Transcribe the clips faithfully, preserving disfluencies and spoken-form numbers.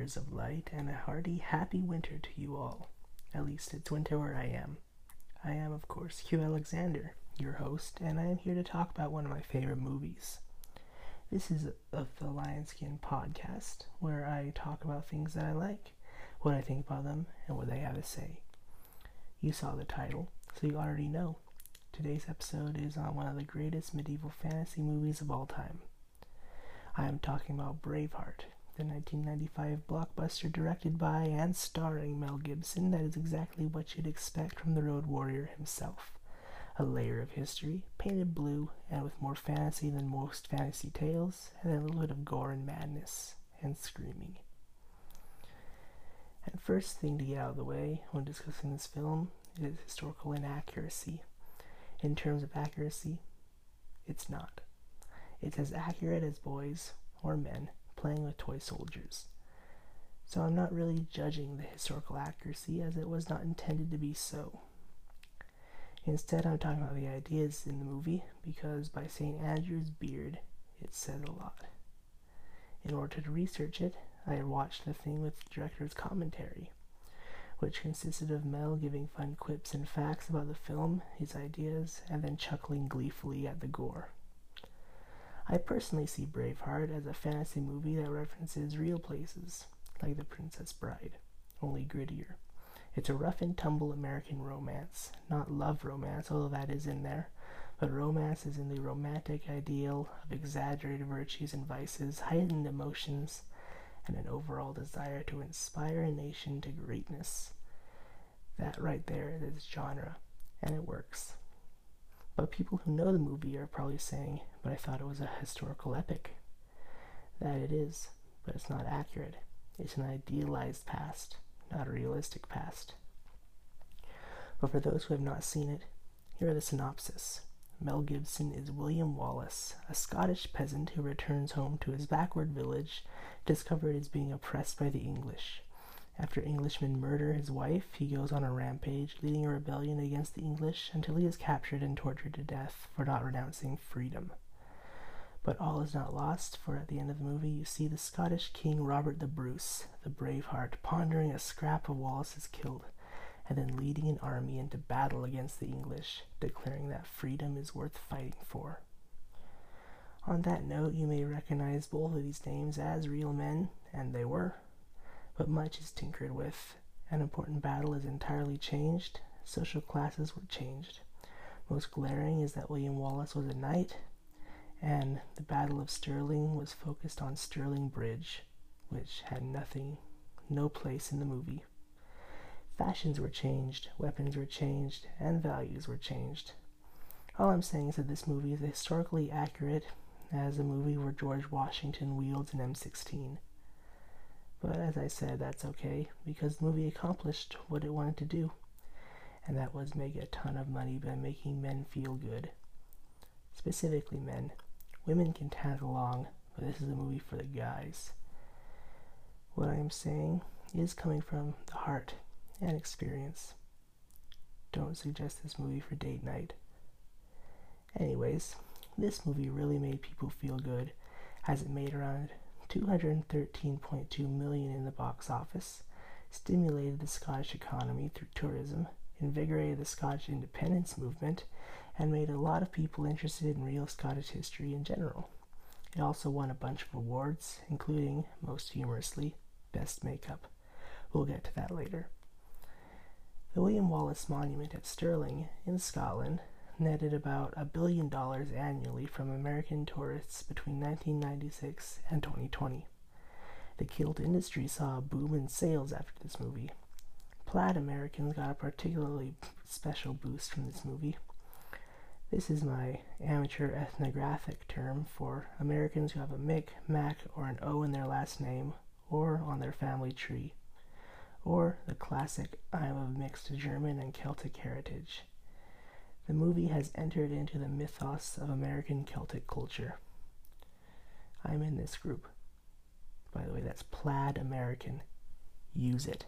years of light and a hearty, happy winter to you all. At least it's winter where I am. I am, of course, Hugh Alexander, your host, and I am here to talk about one of my favorite movies. This is a The Lion Skin podcast, where I talk about things that I like, what I think about them, and what they have to say. You saw the title, so you already know. Today's episode is on one of the greatest medieval fantasy movies of all time. I am talking about Braveheart, the nineteen ninety-five blockbuster directed by and starring Mel Gibson that is exactly what you'd expect from the Road Warrior himself. A layer of history, painted blue, and with more fantasy than most fantasy tales, and a little bit of gore and madness, and screaming. And first thing to get out of the way when discussing this film is historical inaccuracy. In terms of accuracy, it's not. It's as accurate as boys, or men, playing with toy soldiers. So I'm not really judging the historical accuracy, as it was not intended to be so. Instead, I'm talking about the ideas in the movie, because by Saint Andrew's beard, it says a lot. In order to research it, I watched the thing with the director's commentary, which consisted of Mel giving fun quips and facts about the film, his ideas, and then chuckling gleefully at the gore. I personally see Braveheart as a fantasy movie that references real places, like The Princess Bride, only grittier. It's a rough and tumble American romance, not love romance, although that is in there, but romance is in the romantic ideal of exaggerated virtues and vices, heightened emotions, and an overall desire to inspire a nation to greatness. That right there is genre, and it works. But people who know the movie are probably saying, but I thought it was a historical epic. That it is, but it's not accurate. It's an idealized past, not a realistic past. But for those who have not seen it, here are the synopsis. Mel Gibson is William Wallace, a Scottish peasant who returns home to his backward village, discovered as being oppressed by the English. After Englishmen murder his wife, he goes on a rampage, leading a rebellion against the English until he is captured and tortured to death for not renouncing freedom. But all is not lost, for at the end of the movie you see the Scottish King Robert the Bruce, the Braveheart, pondering a scrap of Wallace's kilt, and then leading an army into battle against the English, declaring that freedom is worth fighting for. On that note, you may recognize both of these names as real men, and they were. But much is tinkered with. An important battle is entirely changed. Social classes were changed. Most glaring is that William Wallace was a knight, and the Battle of Stirling was focused on Stirling Bridge, which had nothing, no place in the movie. Fashions were changed, weapons were changed, and values were changed. All I'm saying is that this movie is historically accurate as a movie where George Washington wields an M sixteen. But as I said, that's okay, because the movie accomplished what it wanted to do, and that was make a ton of money by making men feel good. Specifically men. Women can tag along, but this is a movie for the guys. What I am saying is coming from the heart and experience. Don't suggest this movie for date night. Anyways, this movie really made people feel good, as it made around two hundred thirteen point two million dollars in the box office, stimulated the Scottish economy through tourism, invigorated the Scottish independence movement, and made a lot of people interested in real Scottish history in general. It also won a bunch of awards, including, most humorously, Best Makeup. We'll get to that later. The William Wallace Monument at Stirling, in Scotland, netted about a billion dollars annually from American tourists between nineteen ninety-six and twenty twenty. The kilt industry saw a boom in sales after this movie. Plaid Americans got a particularly special boost from this movie. This is my amateur ethnographic term for Americans who have a Mick, Mac, or an O in their last name, or on their family tree, or the classic I'm of mixed German and Celtic heritage. The movie has entered into the mythos of American Celtic culture. I'm in this group. By the way, that's Plaid American. Use it.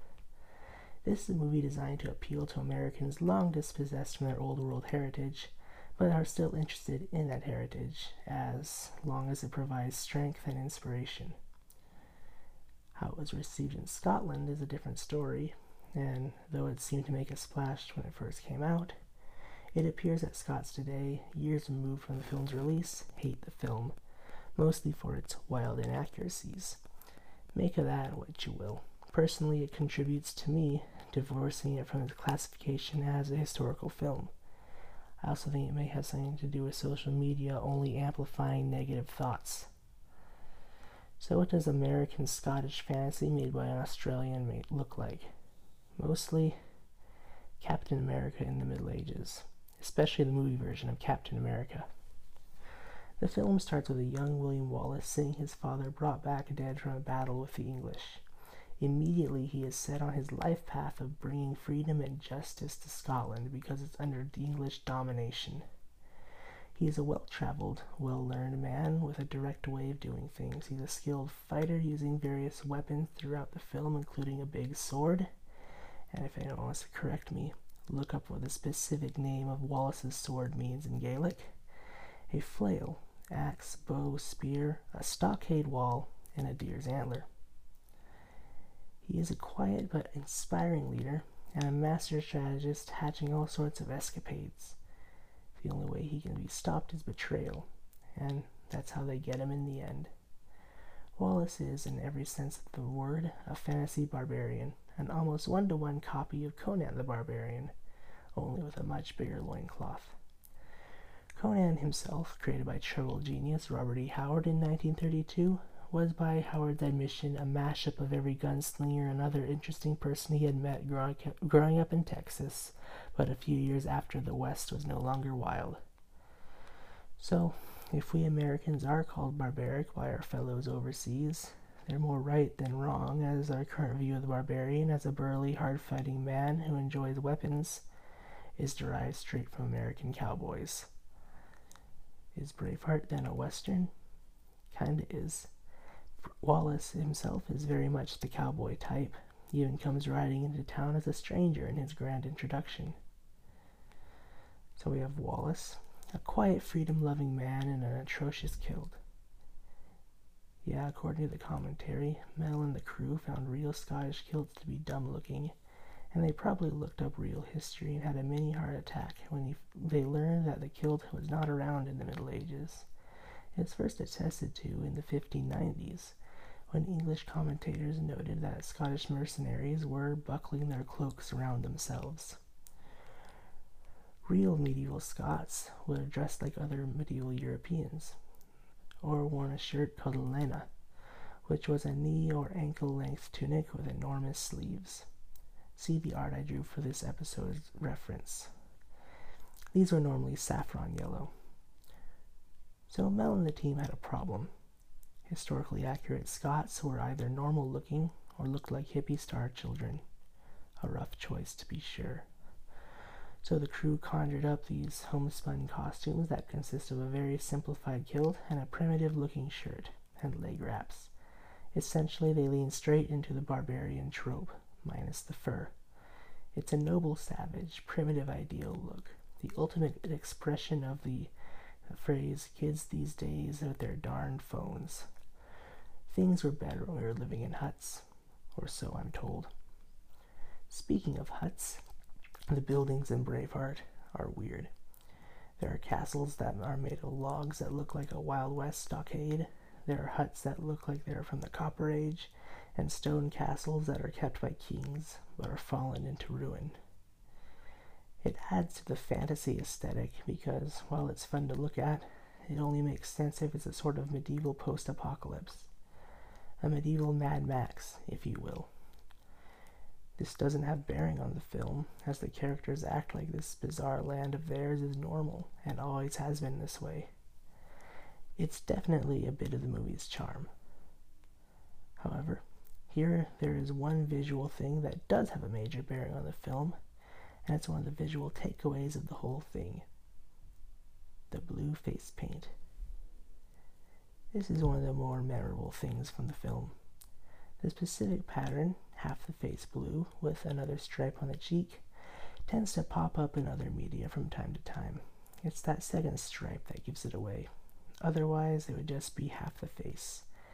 This is a movie designed to appeal to Americans long dispossessed from their old world heritage, but are still interested in that heritage, as long as it provides strength and inspiration. How it was received in Scotland is a different story, and though it seemed to make a splash when it first came out, it appears that Scots today, years removed from the film's release, hate the film, mostly for its wild inaccuracies. Make of that what you will. Personally, it contributes to me divorcing it from its classification as a historical film. I also think it may have something to do with social media only amplifying negative thoughts. So what does American Scottish fantasy made by an Australian look like? Mostly Captain America in the Middle Ages, especially the movie version of Captain America. The film starts with a young William Wallace seeing his father brought back dead from a battle with the English. Immediately he is set on his life path of bringing freedom and justice to Scotland because it's under English domination. He is a well-traveled, well-learned man with a direct way of doing things. He's a skilled fighter using various weapons throughout the film, including a big sword. And if anyone wants to correct me, look up what the specific name of Wallace's sword means in Gaelic. A flail, axe, bow, spear, a stockade wall, and a deer's antler. He is a quiet but inspiring leader and a master strategist hatching all sorts of escapades. The only way he can be stopped is betrayal, and that's how they get him in the end. Wallace is, in every sense of the word, a fantasy barbarian, an almost one-to-one copy of Conan the Barbarian, only with a much bigger loincloth. Conan himself, created by travel genius Robert E. Howard in nineteen thirty-two, was by Howard's admission a mashup of every gunslinger and other interesting person he had met growing up in Texas, but a few years after the West was no longer wild. So, if we Americans are called barbaric by our fellows overseas, they're more right than wrong, as our current view of the barbarian as a burly, hard-fighting man who enjoys weapons is derived straight from American cowboys. Is Braveheart then a Western? Kinda is. Wallace himself is very much the cowboy type. He even comes riding into town as a stranger in his grand introduction. So we have Wallace, a quiet, freedom-loving man and an atrocious kilt. Yeah, according to the commentary, Mel and the crew found real Scottish kilts to be dumb-looking, and they probably looked up real history and had a mini heart attack when he, they learned that the kilt was not around in the Middle Ages. It was first attested to in the fifteen nineties, when English commentators noted that Scottish mercenaries were buckling their cloaks around themselves. Real medieval Scots would have dressed like other medieval Europeans, or worn a shirt called a lena, which was a knee or ankle-length tunic with enormous sleeves. See the art I drew for this episode's reference. These were normally saffron yellow. So Mel and the team had a problem. Historically accurate Scots were either normal-looking or looked like hippie star children. A rough choice, to be sure. So the crew conjured up these homespun costumes that consist of a very simplified kilt and a primitive-looking shirt and leg wraps. Essentially, they lean straight into the barbarian trope, minus the fur. It's a noble, savage, primitive ideal look, the ultimate expression of the phrase, kids these days with their darn phones. Things were better when we were living in huts, or so I'm told. Speaking of huts, the buildings in Braveheart are weird. There are castles that are made of logs that look like a Wild West stockade. There are huts that look like they're from the Copper Age, and stone castles that are kept by kings, but are fallen into ruin. It adds to the fantasy aesthetic because, while it's fun to look at, it only makes sense if it's a sort of medieval post-apocalypse. A medieval Mad Max, if you will. This doesn't have bearing on the film, as the characters act like this bizarre land of theirs is normal, and always has been this way. It's definitely a bit of the movie's charm. However, here there is one visual thing that does have a major bearing on the film, and it's one of the visual takeaways of the whole thing. The blue face paint. This is one of the more memorable things from the film. The specific pattern, half the face blue with another stripe on the cheek, tends to pop up in other media from time to time. It's that second stripe that gives it away. Otherwise, it would just be half the face.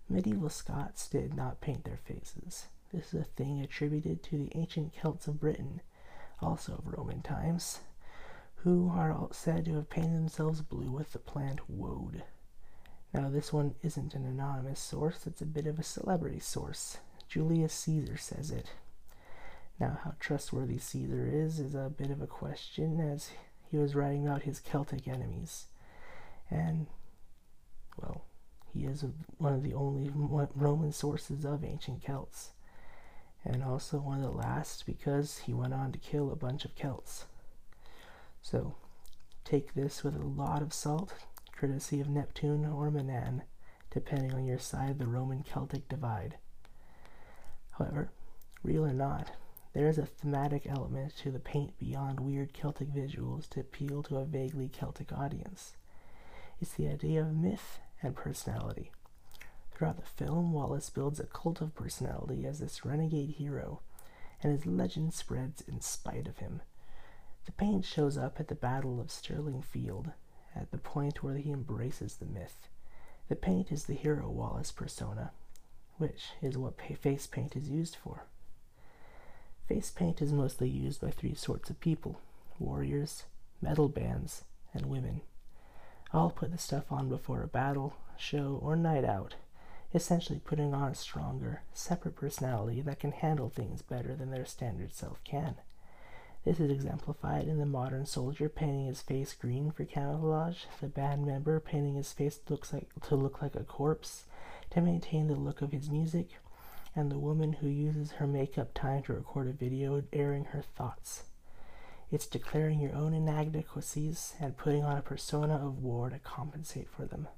Medieval Scots did not paint their faces. This is a thing attributed to the ancient Celts of Britain, also of Roman times, who are said to have painted themselves blue with the plant woad. Now, this one isn't an anonymous source, it's a bit of a celebrity source. Julius Caesar says it. Now, how trustworthy Caesar is is a bit of a question, as he was writing about his Celtic enemies. And, well, he is one of the only Roman sources of ancient Celts. And also one of the last, because he went on to kill a bunch of Celts. So, take this with a lot of salt, courtesy of Neptune or Manan, depending on your side of the Roman-Celtic divide. However, real or not, there is a thematic element to the paint beyond weird Celtic visuals to appeal to a vaguely Celtic audience. It's the idea of myth and personality. Throughout the film, Wallace builds a cult of personality as this renegade hero, and his legend spreads in spite of him. The paint shows up at the Battle of Stirling Field, at the point where he embraces the myth. The paint is the hero Wallace persona, which is what face paint is used for. Face paint is mostly used by three sorts of people: warriors, metal bands, and women. All put the stuff on before a battle, show, or night out, essentially putting on a stronger, separate personality that can handle things better than their standard self can. This is exemplified in the modern soldier painting his face green for camouflage, the band member painting his face looks like, to look like a corpse to maintain the look of his music, and the woman who uses her makeup time to record a video airing her thoughts. It's declaring your own inadequacies and putting on a persona of war to compensate for them.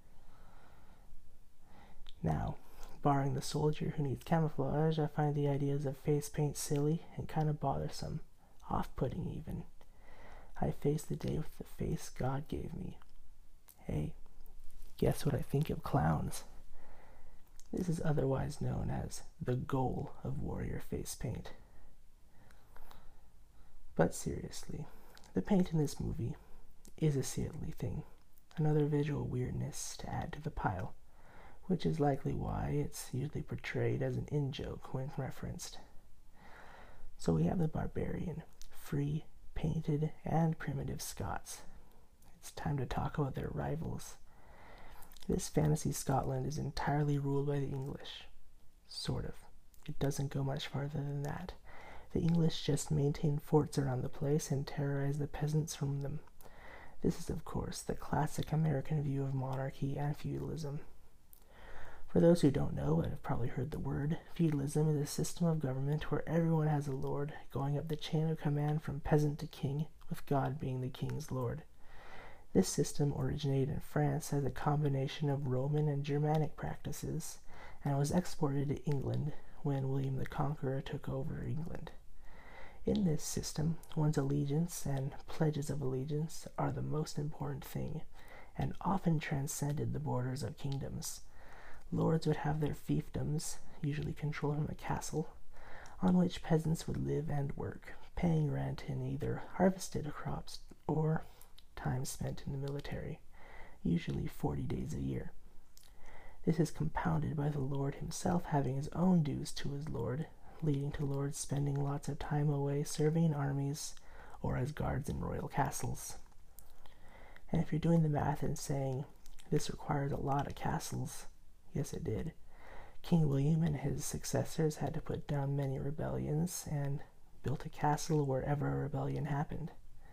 Now, barring the soldier who needs camouflage, I find the ideas of face paint silly and kind of bothersome, off-putting even. I face the day with the face God gave me. Hey, guess what I think of clowns? This is otherwise known as the goal of warrior face paint. But seriously, the paint in this movie is a silly thing, another visual weirdness to add to the pile, which is likely why it's usually portrayed as an in-joke when referenced. So we have the barbarian, free, painted, and primitive Scots. It's time to talk about their rivals. This fantasy Scotland is entirely ruled by the English. Sort of. It doesn't go much farther than that. The English just maintain forts around the place and terrorize the peasants from them. This is, of course, the classic American view of monarchy and feudalism. For those who don't know, but have probably heard the word, feudalism is a system of government where everyone has a lord, going up the chain of command from peasant to king, with God being the king's lord. This system originated in France as a combination of Roman and Germanic practices, and was exported to England when William the Conqueror took over England. In this system, one's allegiance and pledges of allegiance are the most important thing, and often transcended the borders of kingdoms. Lords would have their fiefdoms, usually controlled from a castle, on which peasants would live and work, paying rent in either harvested crops or time spent in the military, usually forty days a year. This is compounded by the lord himself having his own dues to his lord, leading to lords spending lots of time away serving in armies or as guards in royal castles. And if you're doing the math and saying this requires a lot of castles, yes it did. King William and his successors had to put down many rebellions and built a castle wherever a rebellion happened.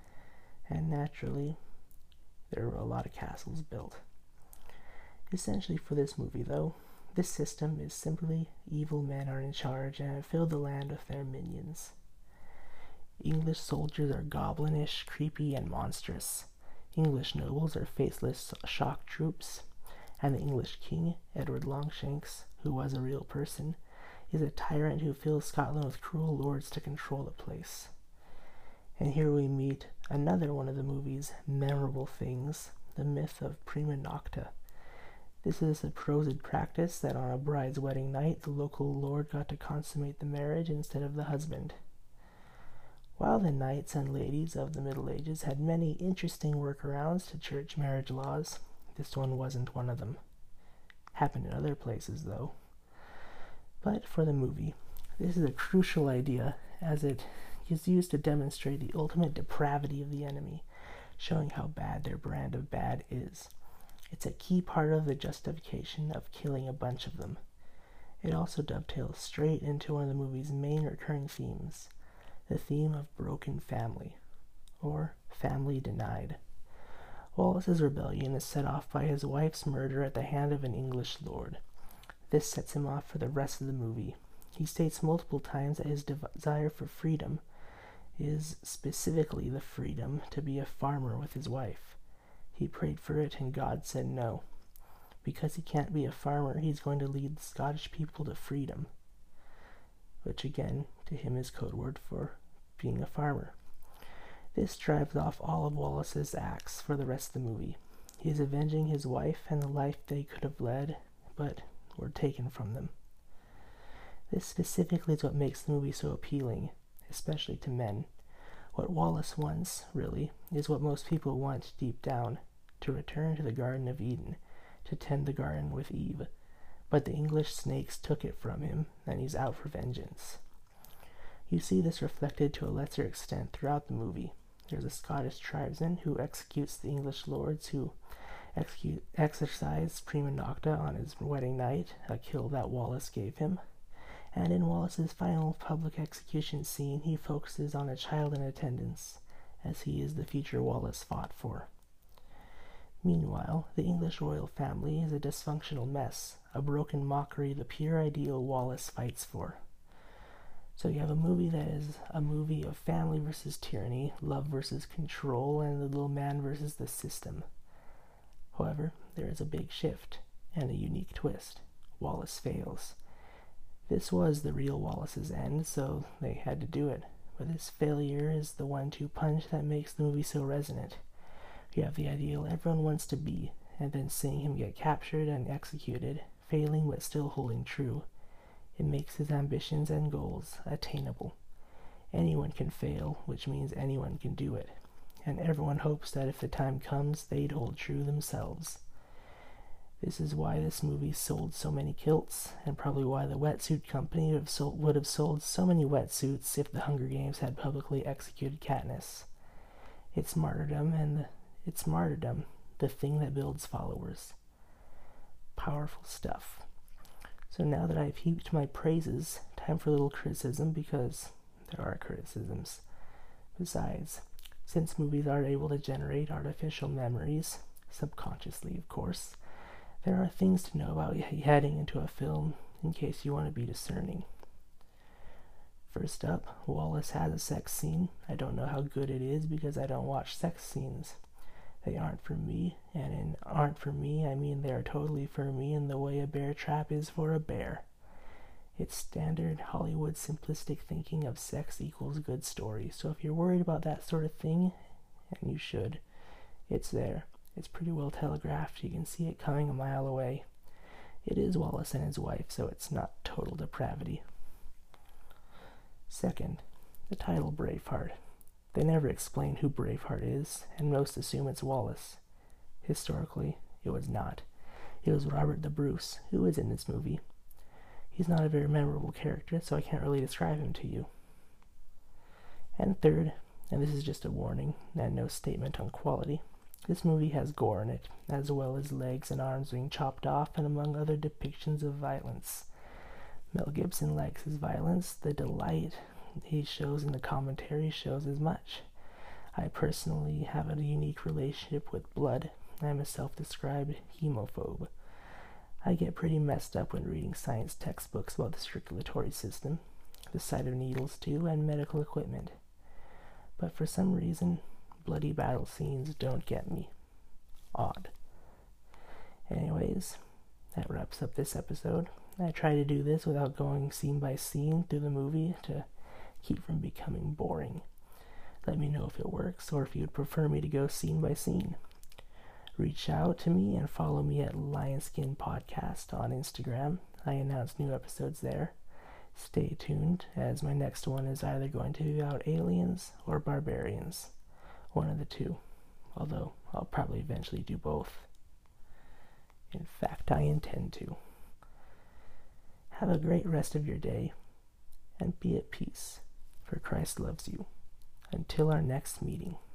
And naturally, there were a lot of castles built. Essentially for this movie, though, this system is simply evil men are in charge and have filled the land with their minions. English soldiers are goblinish, creepy, and monstrous. English nobles are faceless shock troops, and the English king, Edward Longshanks, who was a real person, is a tyrant who fills Scotland with cruel lords to control the place. And here we meet another one of the movie's memorable things, the myth of prima nocta. This is a supposed practice that on a bride's wedding night, the local lord got to consummate the marriage instead of the husband. While the knights and ladies of the Middle Ages had many interesting workarounds to church marriage laws, this one wasn't one of them. Happened in other places, though. But for the movie, this is a crucial idea, as it is used to demonstrate the ultimate depravity of the enemy, showing how bad their brand of bad is. It's a key part of the justification of killing a bunch of them. It also dovetails straight into one of the movie's main recurring themes, the theme of broken family, or family denied. Wallace's rebellion is set off by his wife's murder at the hand of an English lord. This sets him off for the rest of the movie. He states multiple times that his desire for freedom is specifically the freedom to be a farmer with his wife. He prayed for it and God said no. Because he can't be a farmer, he's going to lead the Scottish people to freedom, which again, to him is code word for being a farmer. This drives off all of Wallace's acts for the rest of the movie. He is avenging his wife and the life they could have led, but were taken from them. This specifically is what makes the movie so appealing, especially to men. What Wallace wants, really, is what most people want deep down, to return to the Garden of Eden, to tend the garden with Eve. But the English snakes took it from him, and he's out for vengeance. You see this reflected to a lesser extent throughout the movie. There's a Scottish tribesman who executes the English lords who execute, exercise prima nocta on his wedding night, a kill that Wallace gave him. And in Wallace's final public execution scene, he focuses on a child in attendance, as he is the future Wallace fought for. Meanwhile, the English royal family is a dysfunctional mess, a broken mockery of the pure ideal Wallace fights for. So you have a movie that is a movie of family versus tyranny, love versus control, and the little man versus the system. However, there is a big shift, and a unique twist. Wallace fails. This was the real Wallace's end, so they had to do it. But this failure is the one-two punch that makes the movie so resonant. You have the ideal everyone wants to be, and then seeing him get captured and executed, failing but still holding true. It makes his ambitions and goals attainable. Anyone can fail, which means anyone can do it. And everyone hopes that if the time comes, they'd hold true themselves. This is why this movie sold so many kilts, and probably why the wetsuit company would have sold, would have sold so many wetsuits if the Hunger Games had publicly executed Katniss. It's martyrdom, and the, it's martyrdom, the thing that builds followers. Powerful stuff. So now that I've heaped my praises, time for a little criticism, because there are criticisms. Besides, since movies are able to generate artificial memories, subconsciously of course, there are things to know about heading into a film in case you want to be discerning. First up, Wallace has a sex scene. I don't know how good it is because I don't watch sex scenes. They aren't for me, and in aren't for me, I mean they are totally for me in the way a bear trap is for a bear. It's standard Hollywood simplistic thinking of sex equals good story, so if you're worried about that sort of thing, and you should, it's there. It's pretty well telegraphed. You can see it coming a mile away. It is Wallace and his wife, so it's not total depravity. Second, the title Braveheart. They never explain who Braveheart is, and most assume it's Wallace. Historically, it was not. It was Robert the Bruce, who is in this movie. He's not a very memorable character, so I can't really describe him to you. And third, and this is just a warning, and no statement on quality, this movie has gore in it, as well as legs and arms being chopped off, and among other depictions of violence. Mel Gibson likes his violence. The delight he shows in the commentary shows as much. I personally have a unique relationship with blood. I'm a self-described hemophobe. I get pretty messed up when reading science textbooks about the circulatory system, the sight of needles too, and medical equipment. But for some reason, bloody battle scenes don't get me. Odd. Anyways, that wraps up this episode. I try to do this without going scene by scene through the movie to keep from becoming boring. Let me know if it works, or if you'd prefer me to go scene by scene. Reach out to me and follow me at Lionskin Podcast on Instagram. I announce new episodes there. Stay tuned, as my next one is either going to be about aliens or barbarians. One of the two, although I'll probably eventually do both. In fact, I intend to. Have a great rest of your day, and be at peace, for Christ loves you. Until our next meeting.